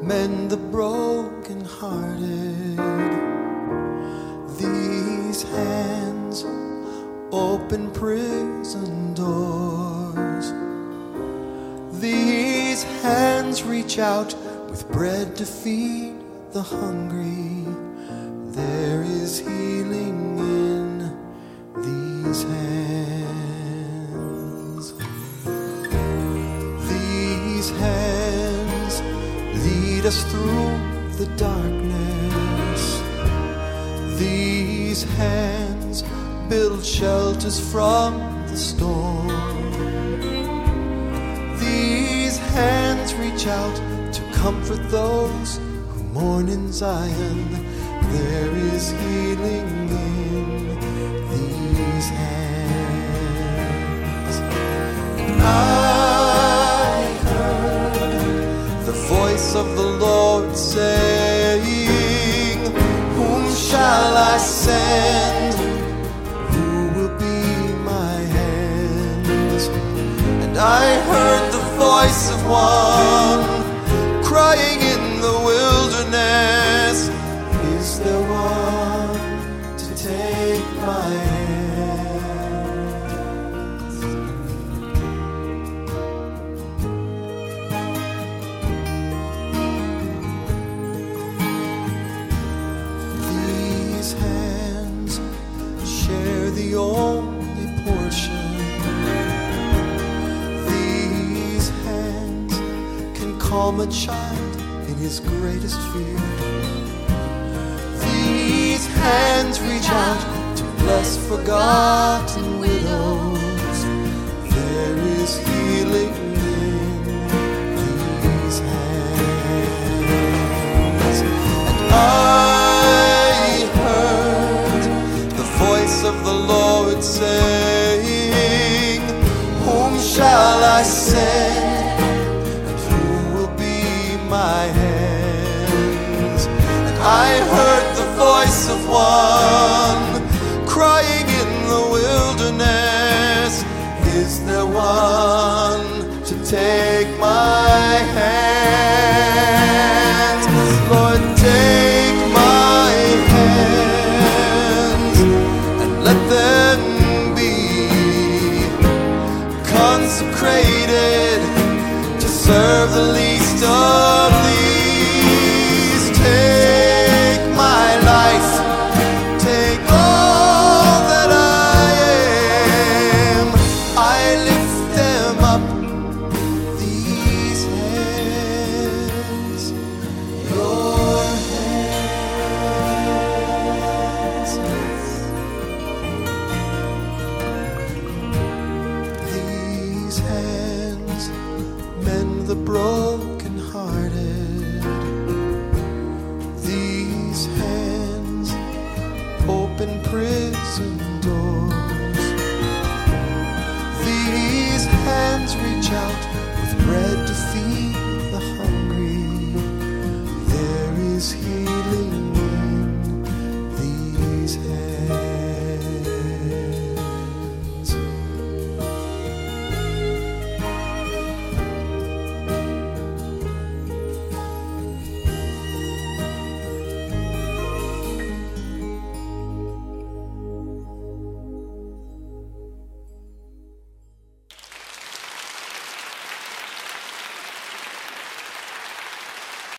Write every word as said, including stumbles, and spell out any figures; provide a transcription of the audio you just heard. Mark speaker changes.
Speaker 1: mend the broken-hearted. These hands open prison doors. These hands reach out with bread to feed the hungry. There is healing in these hands. These hands lead us through the darkness. These hands build shelters from the storm. These hands reach out to comfort those who mourn in Zion. There is healing in these hands. And I heard the voice of the Lord saying, whom shall I send? Who will be my hands? And I heard the voice of one crying in the wilderness, is there one to take my hands? These hands share the only portion. These hands can calm a child in his greatest fear. These hands reach out to bless forgotten widows. There is healing in these hands. And I heard the voice of the Lord saying, whom shall I send? And who will be my hands? And I heard the voice of one crying in the wilderness, is there one to take my hands? Lord, take my hands and let them be consecrated to serve the least of these. Take my life, take all that I am. I lift them up, these hands, your hands. These hands mend the broken-hearted. These hands open prison doors. These hands reach out with bread to feed